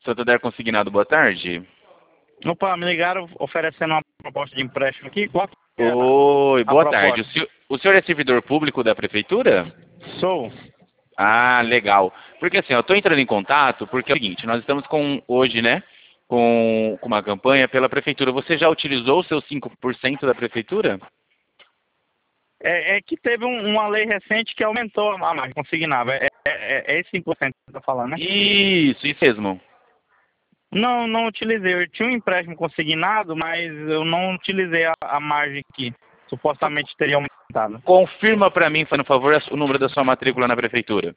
Santander Consignado, boa tarde. Opa, me ligaram oferecendo uma proposta de empréstimo aqui. Qual que é Oi, a boa proposta? tarde. O senhor é servidor público da prefeitura? Sou. Ah, legal. Porque assim, eu estou entrando em contato porque é o seguinte, nós estamos hoje, né, com uma campanha pela prefeitura. Você já utilizou os seus 5% da prefeitura? É que teve uma lei recente que aumentou a margem consignável. É esse 5% que você está falando, né? Isso mesmo. Não utilizei. Eu tinha um empréstimo consignado, mas eu não utilizei a margem que supostamente teria aumentado. Confirma para mim, por favor, o número da sua matrícula na prefeitura.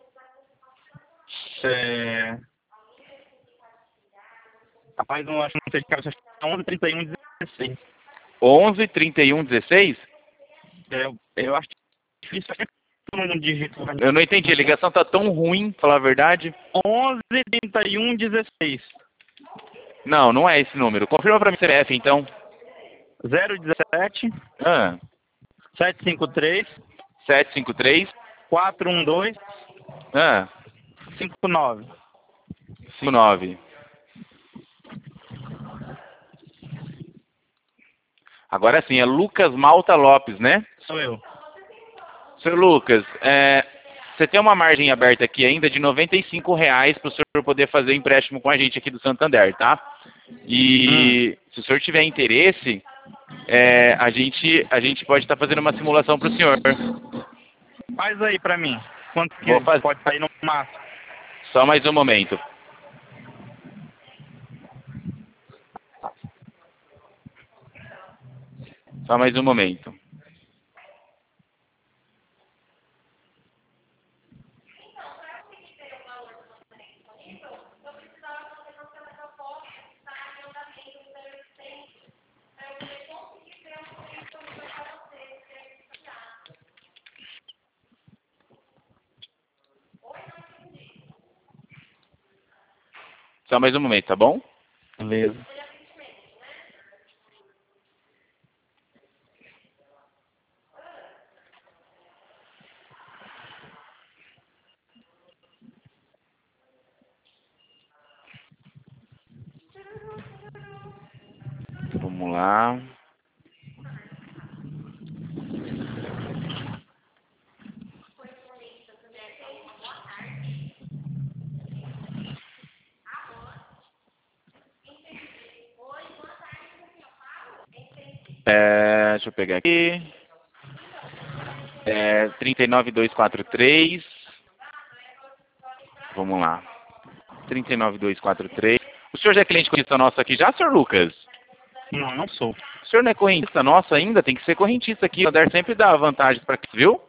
Rapaz, não acho, não sei de cabeça, acho que é 11, 31, 16. 11 31 16? Eu acho difícil, acho que não digito. Eu não entendi, a ligação tá tão ruim, pra falar a verdade. 11, 31, 16. Não, não é esse número. Confirma para mim o CPF, então. 017 Ah, 753 753. 412 Ah, 59. 59. Agora sim, é Lucas Malta Lopes, né? Sou eu. Senhor Lucas, você tem uma margem aberta aqui ainda de R$ 95 para o senhor poder fazer empréstimo com a gente aqui do Santander, tá? E se o senhor tiver interesse, a gente pode estar fazendo uma simulação para o senhor. Faz aí pra mim. Quanto que Vou fazer. pode sair no máximo? Só mais um momento. Só mais um momento. Só mais um momento, tá bom? Beleza. Vamos lá. Deixa eu pegar aqui. 39243. Vamos lá. 39243. O senhor já é cliente correntista nosso aqui já, senhor Lucas? Não sou. O senhor não é correntista nosso ainda? Tem que ser correntista aqui. O Santander sempre dá vantagens para clientes, viu?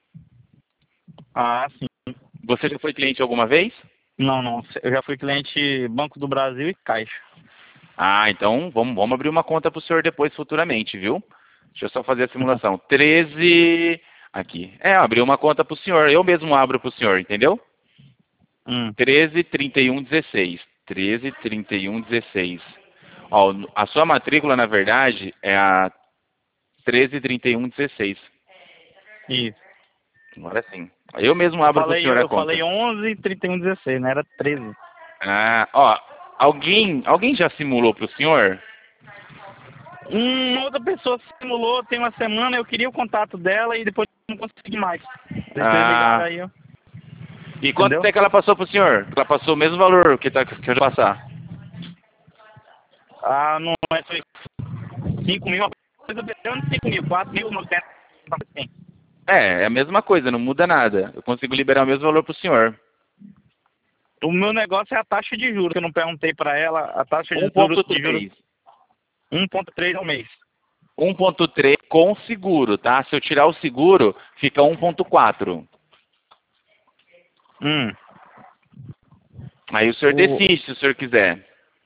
Ah, sim. Você já foi cliente alguma vez? Não. Eu já fui cliente Banco do Brasil e Caixa. Ah, então vamos abrir uma conta para o senhor depois, futuramente, viu? Deixa eu só fazer a simulação. 13... Aqui. Abrir uma conta para o senhor. Eu mesmo abro para o senhor, entendeu? 13, 31, 16. 13, 31, 16. Ó, a sua matrícula, na verdade, é a 13, 31, 16. Isso. Agora sim. Eu mesmo abro para o senhor a Eu conta. falei 11, 31, 16, não era 13. Ó, alguém já simulou para o senhor? Outra pessoa simulou tem uma semana, eu queria o contato dela e depois não consegui mais. Vocês ligaram aí, ó. E quanto Entendeu? é que ela passou pro senhor? Ela passou o mesmo valor que eu já passar. Ah, não é só 5 mil, coisa perdeu 5 mil, 4 mil, 900. É a mesma coisa, não muda nada. Eu consigo liberar o mesmo valor pro senhor. O meu negócio é a taxa de juros, que eu não perguntei para ela, a taxa de juros 1.3. 1,3 ao mês. 1.3 com seguro, tá? Se eu tirar o seguro, fica 1.4. Aí o senhor decide se o senhor quiser.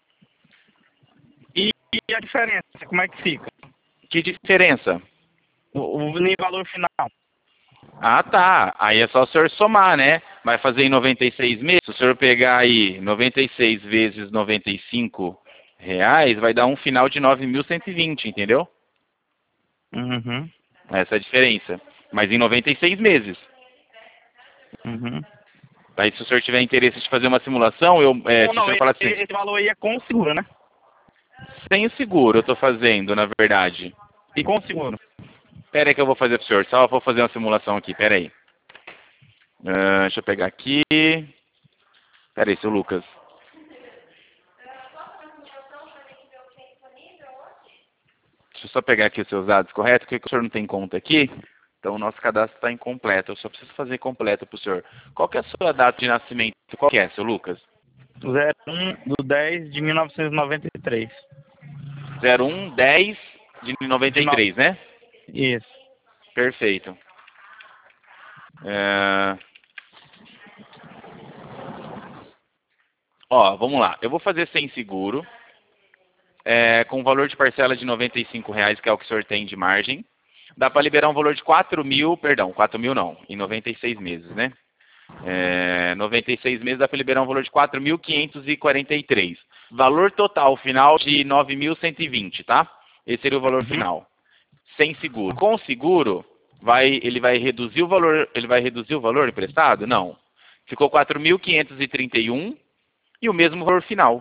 E a diferença, como é que fica? Que diferença? O valor final. Ah, tá. Aí é só o senhor somar, né? Vai fazer em 96 meses. Se o senhor pegar aí 96 vezes R$ 95, vai dar um final de 9.120, entendeu? Essa é a diferença. Mas em 96 meses. Aí se o senhor tiver interesse de fazer uma simulação, se o senhor falar assim... Esse valor aí é com o seguro, né? Sem o seguro eu estou fazendo, na verdade. E com o seguro? Pera aí que eu vou fazer pro senhor. Só vou fazer uma simulação aqui, pera aí. Deixa eu pegar aqui. Pera aí, seu Lucas. Deixa eu só pegar aqui os seus dados corretos, porque o senhor não tem conta aqui. Então o nosso cadastro está incompleto. Eu só preciso fazer completo para o senhor. Qual que é a sua data de nascimento? Qual que é, seu Lucas? 01/10 de 1993. 01/10 de 93, né? Isso. Perfeito. Ó, vamos lá. Eu vou fazer sem seguro. Com um valor de parcela de R$95, que é o que o senhor tem de margem. Dá para liberar um valor de 4.000 não, em 96 meses, né? 96 meses dá para liberar um valor de 4.543. Valor total final de 9.120, tá? Esse seria o valor final. Sem seguro. Com seguro, ele vai reduzir o valor emprestado? Não. Ficou 4.531 e o mesmo valor final.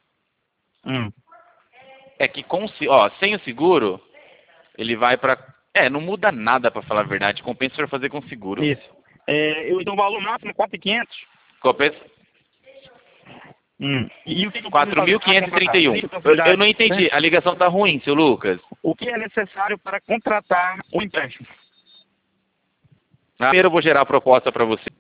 É que sem o seguro, ele vai para... não muda nada, para falar a verdade. Compensa o senhor fazer com seguro. Isso. Então o valor máximo é 4.500? Compensa... E o que 4.531. Eu não entendi. A ligação tá ruim, seu Lucas. O que é necessário para contratar o empréstimo? Primeiro eu vou gerar a proposta para você.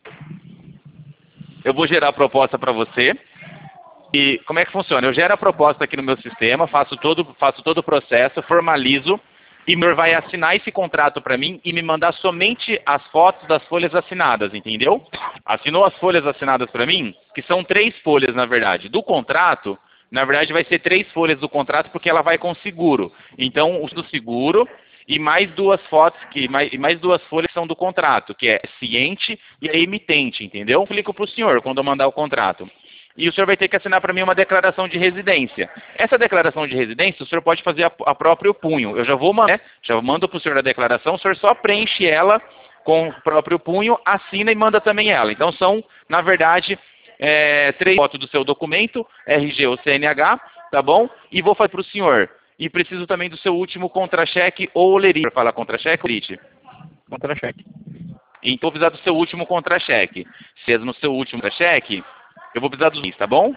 E como é que funciona? Eu gero a proposta aqui no meu sistema, faço todo o processo, formalizo, e o senhor vai assinar esse contrato para mim e me mandar somente as fotos das folhas assinadas, entendeu? Assinou as folhas assinadas para mim, que são 3 folhas, na verdade. Do contrato, na verdade, vai ser 3 folhas do contrato, porque ela vai com seguro. Então, os do seguro e mais 2 fotos, mais 2 folhas que são do contrato, que é ciente e a emitente, entendeu? Eu explico para o senhor quando eu mandar o contrato. E o senhor vai ter que assinar para mim uma declaração de residência. Essa declaração de residência, o senhor pode fazer a próprio punho. Eu já mando para o senhor a declaração, o senhor só preenche ela com o próprio punho, assina e manda também ela. Então são, na verdade, 3 fotos do seu documento, RG ou CNH, tá bom? E vou fazer para o senhor. E preciso também do seu último contra-cheque ou olerite. Para falar contra-cheque ou olerite? Contra-cheque. Então vou precisar do seu último contra-cheque. Se é no seu último contra-cheque, eu vou precisar dos 2, tá bom?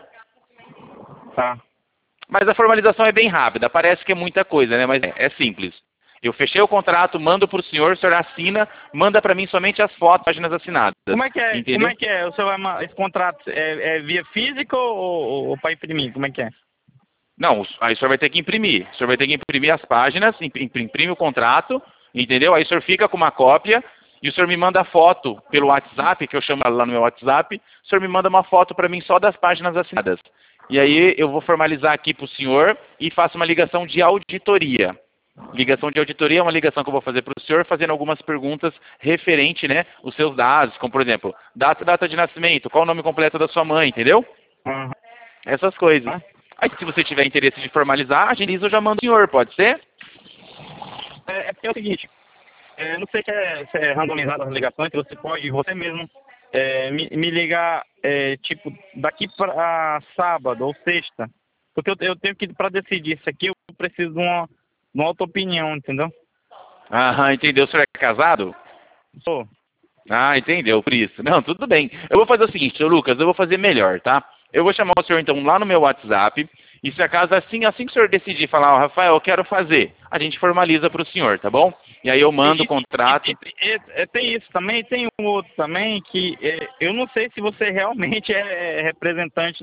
Tá. Mas a formalização é bem rápida. Parece que é muita coisa, né? Mas é simples. Eu fechei o contrato, mando para o senhor assina, manda para mim somente as fotos, páginas assinadas. Como é que é? Entendeu? Como é que é? Esse contrato é via físico ou para imprimir? Como é que é? Não, aí o senhor vai ter que imprimir. O senhor vai ter que imprimir as páginas, imprime o contrato, entendeu? Aí o senhor fica com uma cópia e o senhor me manda a foto pelo WhatsApp, que eu chamo lá no meu WhatsApp. O senhor me manda uma foto para mim só das páginas assinadas. E aí eu vou formalizar aqui para o senhor e faço uma ligação de auditoria. Ligação de auditoria é uma ligação que eu vou fazer para o senhor, fazendo algumas perguntas referente, né, os seus dados, como por exemplo, data de nascimento, qual o nome completo da sua mãe, entendeu? Essas coisas. Aí se você tiver interesse de formalizar, agiliza, eu já mando o senhor, pode ser? Porque é o seguinte, não sei se é randomizado as ligações, que você pode, você mesmo, me ligar, tipo, daqui para sábado ou sexta, porque eu tenho que, para decidir isso aqui, eu preciso de uma outra opinião, entendeu? Entendeu? O senhor é casado? Sou. Entendeu, por isso. Não, tudo bem. Eu vou fazer o seguinte, seu Lucas, eu vou fazer melhor, tá? Eu vou chamar o senhor, então, lá no meu WhatsApp, e se acaso, assim que o senhor decidir falar, Rafael, eu quero fazer, a gente formaliza para o senhor, tá bom? E aí eu mando o contrato. Tem isso também, tem um outro também, que eu não sei se você realmente é representante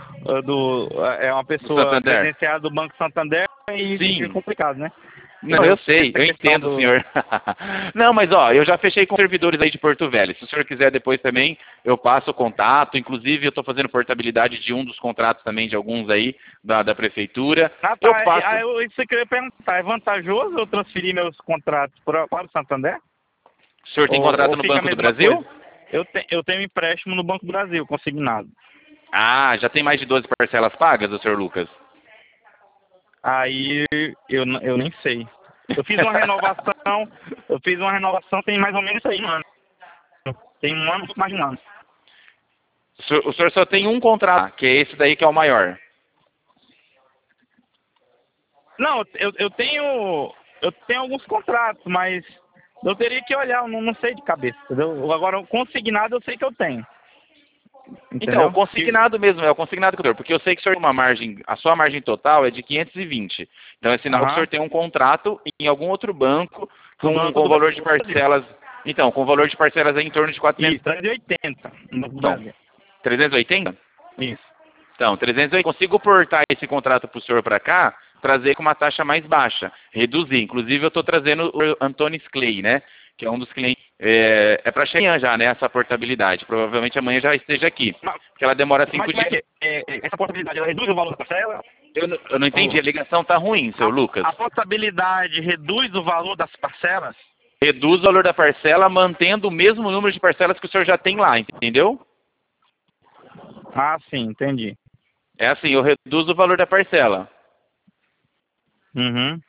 é uma pessoa credenciada do Banco Santander, e Sim. É complicado, né? Não, eu sei, eu entendo, senhor. Não, mas ó, eu já fechei com servidores aí de Porto Velho. Se o senhor quiser depois também, eu passo o contato. Inclusive, eu estou fazendo portabilidade de um dos contratos também, de alguns aí, da prefeitura. Eu faço... Isso que eu queria perguntar, é vantajoso eu transferir meus contratos para o Santander? O senhor tem contrato no Banco do Brasil? Eu tenho empréstimo no Banco do Brasil, consignado. Já tem mais de 12 parcelas pagas, o senhor Lucas? Aí eu nem sei. Eu fiz uma renovação, tem mais ou menos aí, mano. Tem um ano, mais de um ano. O senhor só tem um contrato, que é esse daí que é o maior. Não, eu tenho alguns contratos, mas eu teria que olhar, eu não sei de cabeça, entendeu? Agora, o consignado eu sei que eu tenho. Entendeu? Então, o consignado mesmo, é o consignado que eu tenho, porque eu sei que o senhor tem uma margem, a sua margem total é de 520. Então é sinal que o senhor tem um contrato em algum outro banco com valor de parcelas. Então, com valor de parcelas aí em torno de 400. Isso, 380. Então, 380? Isso. Então, 380. Consigo portar esse contrato para o senhor para cá, trazer com uma taxa mais baixa, reduzir. Inclusive, eu estou trazendo o Antônio Clay, né? Que é um dos clientes. É para amanhã já, né? Essa portabilidade. Provavelmente amanhã já esteja aqui. Porque ela demora 5 dias. Essa portabilidade, ela reduz o valor da parcela? Eu não entendi. A ligação tá ruim, seu Lucas. A portabilidade reduz o valor das parcelas? Reduz o valor da parcela, mantendo o mesmo número de parcelas que o senhor já tem lá, entendeu? Ah, sim, entendi. É assim, eu reduzo o valor da parcela. Uhum.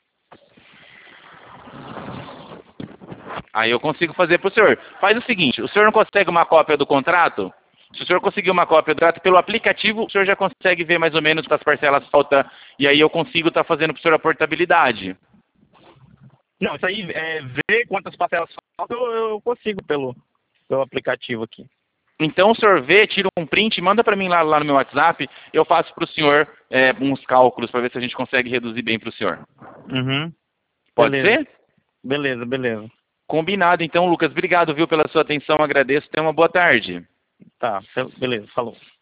Aí eu consigo fazer para o senhor. Faz o seguinte, o senhor não consegue uma cópia do contrato? Se o senhor conseguir uma cópia do contrato pelo aplicativo, o senhor já consegue ver mais ou menos as parcelas faltam, e aí eu consigo estar fazendo para o senhor a portabilidade. Não, isso aí, ver quantas parcelas faltam, eu consigo pelo aplicativo aqui. Então o senhor vê, tira um print, manda para mim lá no meu WhatsApp, eu faço para o senhor uns cálculos para ver se a gente consegue reduzir bem para o senhor. Uhum. Pode ser? Beleza, beleza. Combinado, então, Lucas. Obrigado, viu, pela sua atenção. Agradeço. Tenha uma boa tarde. Tá, beleza, falou.